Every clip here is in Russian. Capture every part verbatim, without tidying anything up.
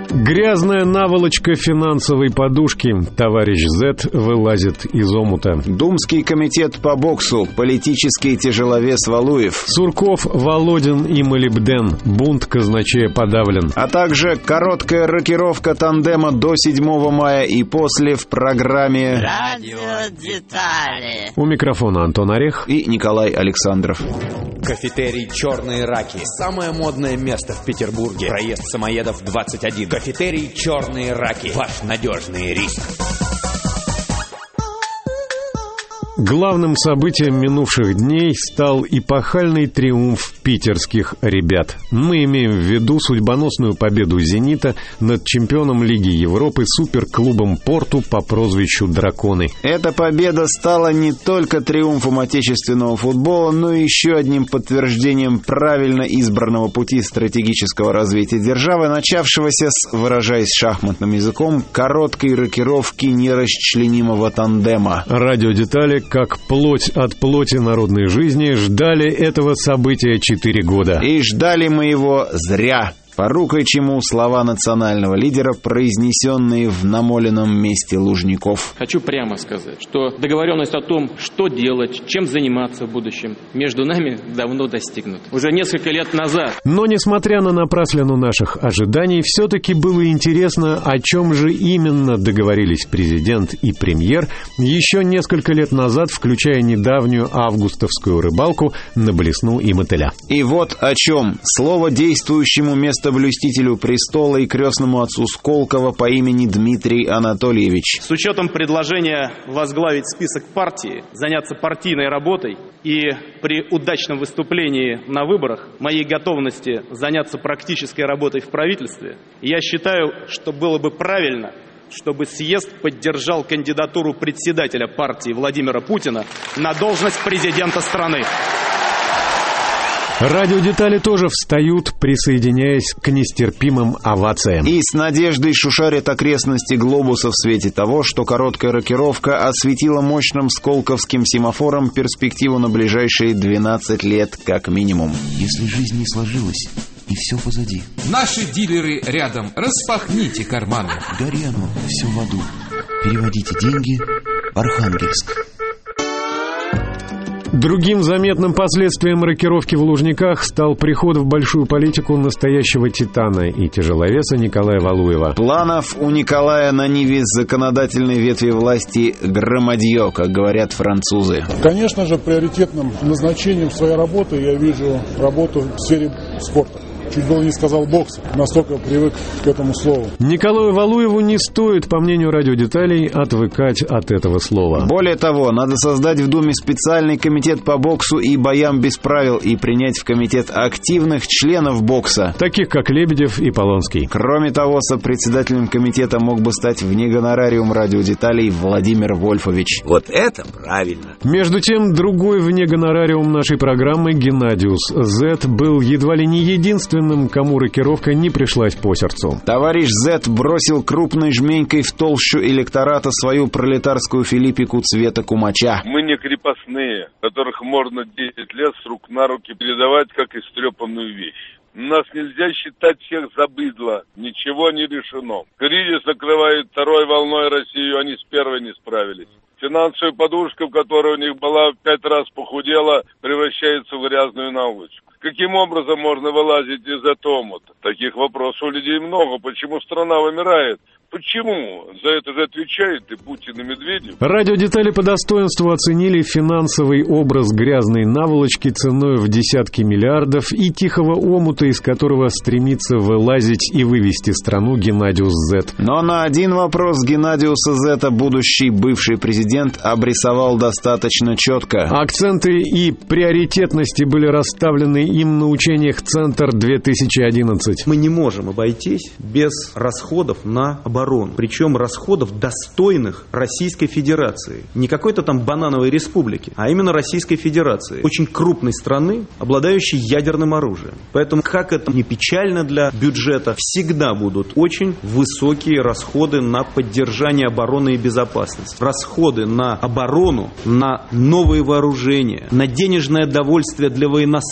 Грязная наволочка финансовой подушки. Товарищ З вылазит из омута. Думский комитет по боксу. Политический тяжеловес Валуев. Сурков, Володин и Молибден. Бунт казначея подавлен. А также короткая рокировка тандема до седьмого мая и после в программе «Радио Детали». У микрофона Антон Орех и Николай Александров. Кафетерий «Черные раки». Самое модное место в Петербурге. Проезд Самоедов двадцать один. Кафетерий «Черные раки». Ваш надежный риск. Главным событием минувших дней стал эпохальный триумф питерских ребят. Мы имеем в виду судьбоносную победу «Зенита» над чемпионом Лиги Европы суперклубом «Порту» по прозвищу «Драконы». Эта победа стала не только триумфом отечественного футбола, но и еще одним подтверждением правильно избранного пути стратегического развития державы, начавшегося с, выражаясь шахматным языком, короткой рокировки нерасчленимого тандема. Радиодетали, как плоть от плоти народной жизни, ждали этого события четыре года. И ждали мы его зря. Порукой чему слова национального лидера, произнесенные в намоленном месте Лужников. Хочу прямо сказать, что договоренность о том, что делать, чем заниматься в будущем, между нами давно достигнута. Уже несколько лет назад. Но, несмотря на напраслину наших ожиданий, все-таки было интересно, о чем же именно договорились президент и премьер еще несколько лет назад, включая недавнюю августовскую рыбалку на блесну и мотыля. И вот о чем. Слово действующему место блюстителю престола и крестному отцу Сколково по имени Дмитрий Анатольевич. С учетом предложения возглавить список партии, заняться партийной работой и при удачном выступлении на выборах моей готовности заняться практической работой в правительстве, я считаю, что было бы правильно, чтобы съезд поддержал кандидатуру председателя партии Владимира Путина на должность президента страны. Радиодетали тоже встают, присоединяясь к нестерпимым овациям. И с надеждой шушарят окрестности глобуса в свете того, что короткая рокировка осветила мощным сколковским семафором перспективу на ближайшие двенадцать лет как минимум. Если жизнь не сложилась, и все позади. Наши дилеры рядом, распахните карманы. Гори оно, все в аду. Переводите деньги в Архангельск. Другим заметным последствием рокировки в Лужниках стал приход в большую политику настоящего титана и тяжеловеса Николая Валуева. Планов у Николая на ниве законодательной ветви власти громадье, как говорят французы. Конечно же, приоритетным назначением своей работы я вижу работу в сфере спорта. Чуть было не сказал бокс, настолько привык к этому слову. Николаю Валуеву не стоит, по мнению радиодеталей, отвыкать от этого слова. Более того, надо создать в Думе специальный комитет по боксу и боям без правил и принять в комитет активных членов бокса, таких как Лебедев и Полонский. Кроме того, сопредседателем комитета мог бы стать вне гонорариум радиодеталей Владимир Вольфович. Вот это правильно. Между тем, другой вне гонорариум нашей программы, Геннадиус З, был едва ли не единственным, кому рокировка не пришлась по сердцу. Товарищ З бросил крупной жменькой в толщу электората свою пролетарскую филиппику цвета кумача. Мы не крепостные, которых можно десять лет с рук на руки передавать как истрепанную вещь. Нас нельзя считать всех за быдло. Ничего не решено. Кризис накрывает второй волной Россию, они с первой не справились. Финансовая подушка, которая у них была, в пять раз похудела, превращается в грязную наволочку. Каким образом можно вылазить из этого омута? Таких вопросов у людей много. Почему страна вымирает? Почему? За это же отвечают и Путин, и Медведев. Радиодетали по достоинству оценили финансовый образ грязной наволочки ценой в десятки миллиардов и тихого омута, из которого стремится вылазить и вывести страну Геннадиус З. Но на один вопрос Геннадиуса З будущий бывший президент обрисовал достаточно четко. Акценты и приоритетности были расставлены им на учениях «Центр две тысячи одиннадцать». Мы не можем обойтись без расходов на оборону. Причем расходов, достойных Российской Федерации. Не какой-то там банановой республики, а именно Российской Федерации. Очень крупной страны, обладающей ядерным оружием. Поэтому, как это не печально для бюджета, всегда будут очень высокие расходы на поддержание обороны и безопасности. Расходы на оборону, на новые вооружения, на денежное довольствие для военнослужащих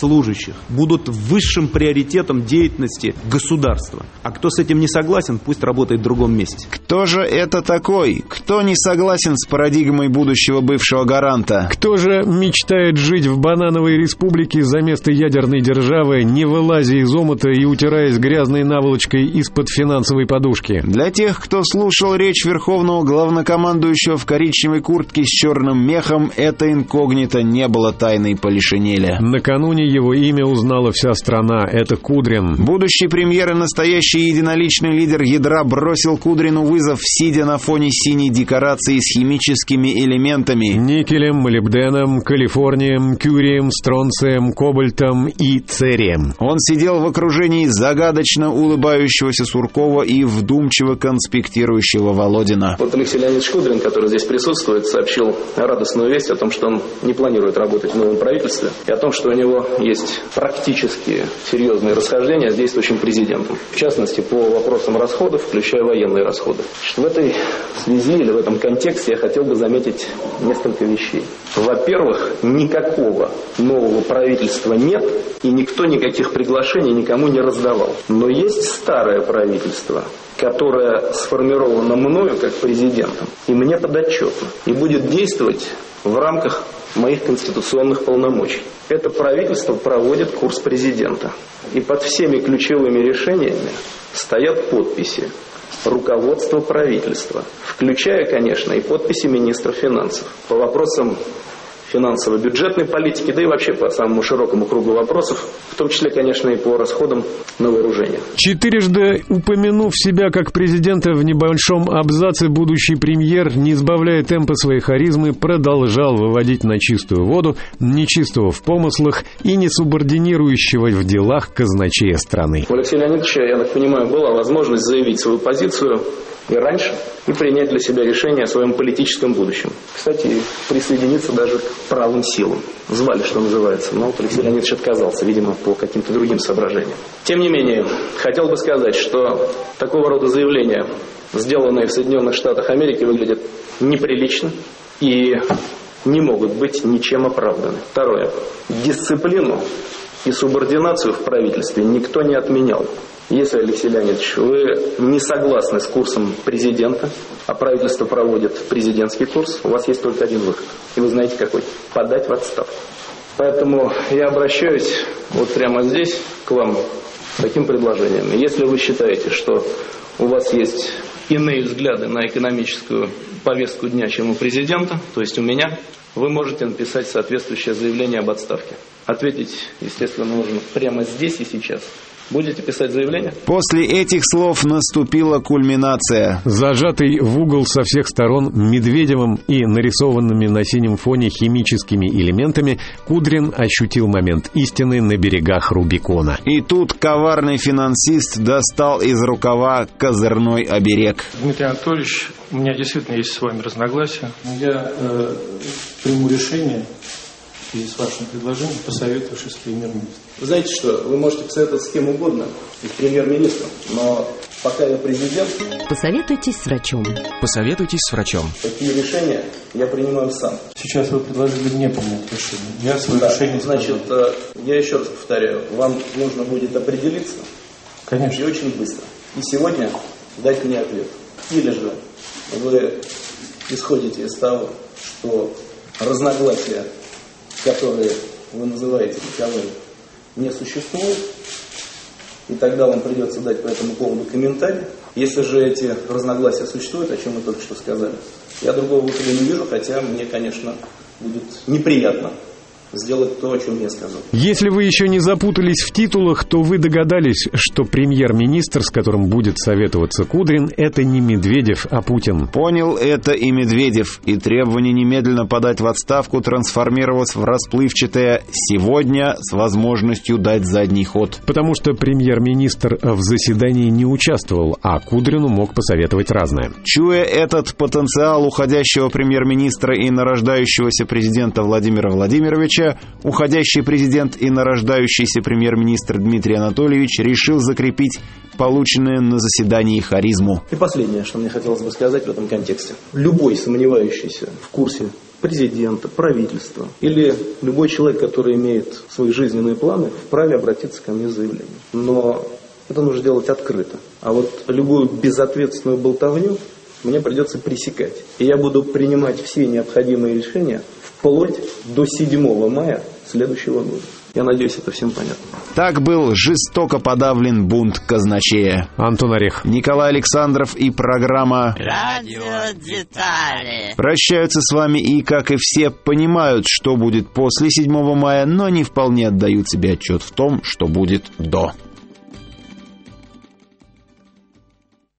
будущих будут высшим приоритетом деятельности государства. А кто с этим не согласен, пусть работает в другом месте. Кто же это такой? Кто не согласен с парадигмой будущего бывшего гаранта? Кто же мечтает жить в банановой республике за место ядерной державы, не вылазя из омута и утираясь грязной наволочкой из-под финансовой подушки? Для тех, кто слушал речь верховного главнокомандующего в коричневой куртке с черным мехом, это инкогнито не было тайной полишинеля. Накануне его имя узнала вся страна. Это Кудрин. Будущий премьер и настоящий единоличный лидер ядра бросил Кудрину вызов, сидя на фоне синей декорации с химическими элементами. Никелем, молибденом, калифорнием, кюрием, стронцием, кобальтом и церием. Он сидел в окружении загадочно улыбающегося Суркова и вдумчиво конспектирующего Володина. Вот Алексей Леонидович Кудрин, который здесь присутствует, сообщил радостную весть о том, что он не планирует работать в новом правительстве, и о том, что у него есть практически серьезные расхождения с действующим президентом. В частности, по вопросам расходов, включая военные расходы. В этой связи или в этом контексте я хотел бы заметить несколько вещей. Во-первых, никакого нового правительства нет, и никто никаких приглашений никому не раздавал. Но есть старое правительство, которое сформировано мною как президентом, и мне подотчетно, и будет действовать в рамках моих конституционных полномочий. Это правительство проводит курс президента. И под всеми ключевыми решениями стоят подписи руководства правительства, включая, конечно, и подписи министра финансов. По вопросам финансово-бюджетной политики, да и вообще по самому широкому кругу вопросов, в том числе, конечно, и по расходам на вооружение. Четырежды упомянув себя как президента в небольшом абзаце, будущий премьер, не сбавляя темпа своей харизмы, продолжал выводить на чистую воду нечистого в помыслах и несубординирующего в делах казначея страны. У Алексея Леонидовича, я так понимаю, была возможность заявить свою позицию и раньше, и принять для себя решение о своем политическом будущем. Кстати, присоединиться даже к правым силам. Звали, что называется, но Алексей Леонидович отказался, видимо, по каким-то другим соображениям. Тем не менее, хотел бы сказать, что такого рода заявления, сделанные в Соединенных Штатах Америки, выглядят неприлично и не могут быть ничем оправданы. Второе. Дисциплину и субординацию в правительстве никто не отменял. Если, Алексей Леонидович, вы не согласны с курсом президента, а правительство проводит президентский курс, у вас есть только один выход. И вы знаете какой? Подать в отставку. Поэтому я обращаюсь вот прямо здесь к вам с таким предложением. Если вы считаете, что у вас есть иные взгляды на экономическую повестку дня, чем у президента, то есть у меня, вы можете написать соответствующее заявление об отставке. Ответить, естественно, нужно прямо здесь и сейчас. Будете писать заявление? После этих слов наступила кульминация. Зажатый в угол со всех сторон Медведевым и нарисованными на синем фоне химическими элементами, Кудрин ощутил момент истины на берегах Рубикона. И тут коварный финансист достал из рукава козырной оберег. Дмитрий Анатольевич, у меня действительно есть с вами разногласия. Я э, приму решение и с вашим предложением, посоветовавшись с премьер-министром. Вы знаете что, вы можете посоветоваться с кем угодно, и с премьер-министром, но пока я президент... Посоветуйтесь с врачом. Посоветуйтесь с врачом. Такие решения я принимаю сам. Сейчас вы предложили мне принять решение. Я свое да, решение... Значит, сказал. Я еще раз повторяю, вам нужно будет определиться. Конечно. И очень быстро. И сегодня дать мне ответ. Или же вы исходите из того, что разногласия, которые вы называете таковыми, не существует, и тогда вам придется дать по этому поводу комментарий. Если же эти разногласия существуют, о чем вы только что сказали, я другого выхода не вижу, хотя мне, конечно, будет неприятно сделать то, о чем я сказал. Если вы еще не запутались в титулах, то вы догадались, что премьер-министр, с которым будет советоваться Кудрин, это не Медведев, а Путин. Понял это и Медведев, и требование немедленно подать в отставку трансформировалось в расплывчатое «сегодня» с возможностью дать задний ход. Потому что премьер-министр в заседании не участвовал, а Кудрину мог посоветовать разное. Чуя этот потенциал уходящего премьер-министра и нарождающегося президента Владимира Владимировича, уходящий президент и нарождающийся премьер-министр Дмитрий Анатольевич решил закрепить полученную на заседании харизму. И последнее, что мне хотелось бы сказать в этом контексте. Любой сомневающийся в курсе президента, правительства или любой человек, который имеет свои жизненные планы, вправе обратиться ко мне с заявлением. Но это нужно делать открыто. А вот любую безответственную болтовню мне придется пресекать. И я буду принимать все необходимые решения вплоть до седьмого мая следующего года. Я надеюсь, это всем понятно. Так был жестоко подавлен бунт казначея. Антон Орех, Николай Александров и программа Радио Детали. прощаются с вами и, как и все, понимают, что будет после седьмого мая, но не вполне отдают себе отчет в том, что будет до.